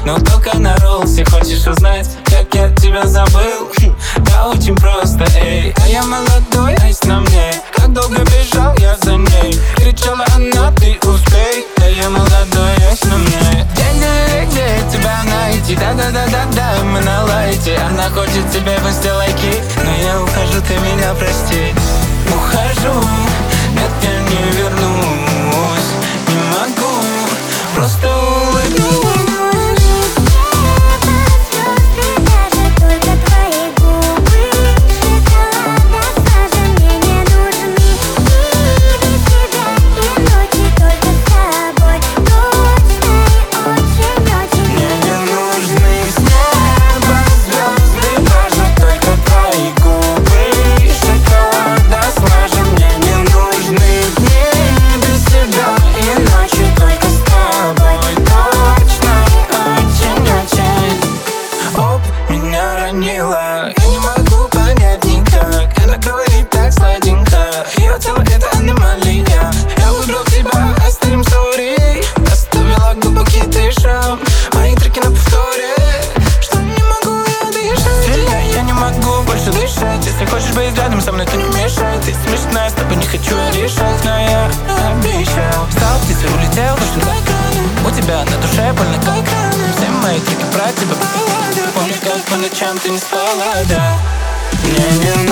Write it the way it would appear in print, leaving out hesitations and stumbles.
но только на роллсе. Хочешь узнать, как я тебя забыл? Да очень просто, эй. А я молодой, айс на мне. Как долго бежал я за ней. Кричала она, ты успей. Да я молодой, айс на мне. Где тебя найти? Да-да-да-да-да, мы на лайте. Она хочет тебе после лайки, но я ухожу, ты меня прости. Ухожу, нет, я не вернусь. Не могу, просто улыбнусь. Я не могу понять никак. Она говорит так сладенько. Ее тело это аномалия. Я выбрал тебя, оставим sorry. Оставила глубокий ты шрам. Мои треки на повторе. Что не могу я дышать? Стреляй, я не могу больше дышать. Если хочешь быть рядом со мной, то не мешай. Ты смешная, с тобой не хочу решать. Но я обещал. Стал птицей, улетел, но что у тебя на душе больно как раны. Все мои треки про тебя. Помню, как по ночам ты не спала, да. Мне не